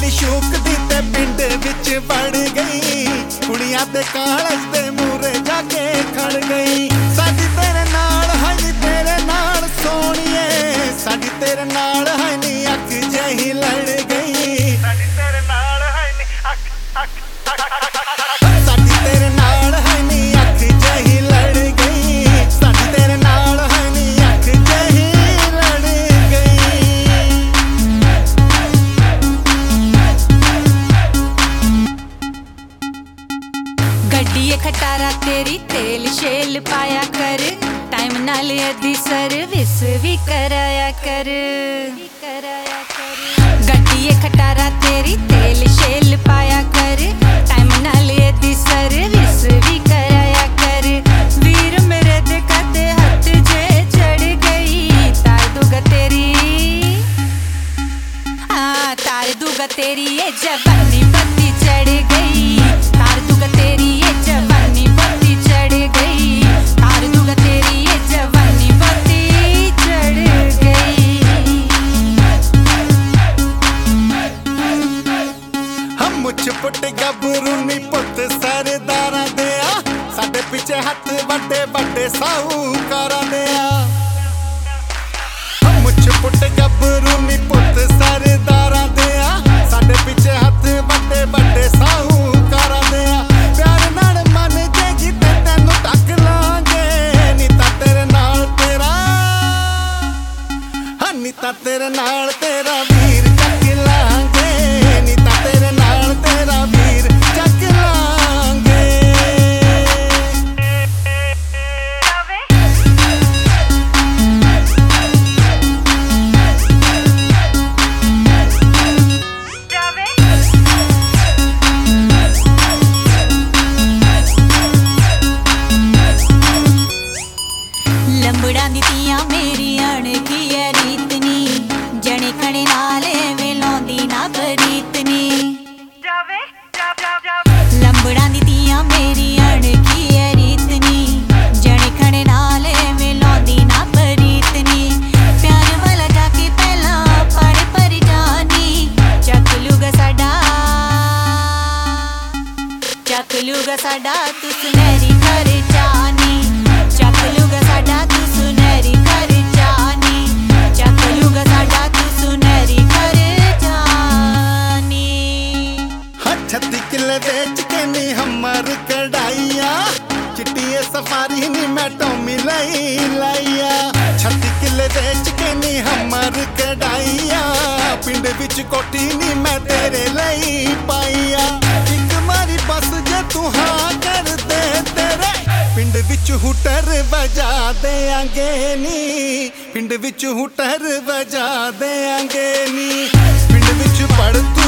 Shook दी ते पिंड विच वड़ गई, कुड़ियां ते कालज दे मूरे जाके खड़ गई। साडी तेरे नाल है नी तेरे नाल सोहणीए, साडी तेरे नाल है नी अख जही लड़ गई। साडी तेरे नाल है नी साडी तेरे नाल है नी अख जही लड़ गई, साडी तेरे नाल है नी अख जही लड़ गई। गड्डीए खटारा तेरी तेल शेल पाया कर, टाइम नाल अद्धी सर्विस भी कराया कर। गड्डीए खटारा तेरी तेल शेल पाया कर, टाइम नाल अद्धी सर्विस भी कराया कर। वीर मेरे दे कदे हथ जे चढ़ गई, तार दूगा तेरी तार दूगा तेरी ये जवानी बत्ती चढ़ गई, तार दूगा तेरी ये जवानी बत्ती चढ़ गई, तार दूगा तेरी ये जवानी बत्ती चढ़ गई। हम मुझ पुट गबरू नी पुत सरदारां दे आ, साडे पिछे हथ वड्डे वड्डे साहूकारां दे आ। हम मुझ पुट गबरू नी पुत सरदारां दे आ, साडे पिछे हथ वड्डे वड्डे साहूकारां दे आ। प्यार नाल मन जेगी ते तैनूं टक लांगे, नी तां तेरे नाल तेरा नी तां तेरे नाल तेरा वीर चक लांगे, नी तां तेरे नाल तेरा वीर चक लांगे। लंबड़ा दी तियां मेरी अणखी है रीतनी, जने खने नाल एवें लौंदी ना बरीतनी। लंबड़ा दी तियां मेरी अणखी है रीतनी, जने खने नाल एवें लौंदी ना बरीतनी। प्यार वाला जाके पहला पढ़ पर जानी, चक लूगा साडा तू सुनहरी घर जानी, चक लूगा साडा तू सुनहरी घर जानी, चक लूगा साडा तू सुनहरी घर जानी। 36 किले बेच के नी हमर कढ़ाइया, चिट्टिए सफारी नी मैं टोमी लाइया। 36 किले बेच के नी हमर कढ़ाइया, पिंड विच कोठी नी मैं तेरे लई पाइया। एक मारी बस जे तू हाँ कर दे तेरे पिंड विच हुटर बजा देंगे नी, पिंड विच हुटर बजा देंगे नी। पिंड विच पढ़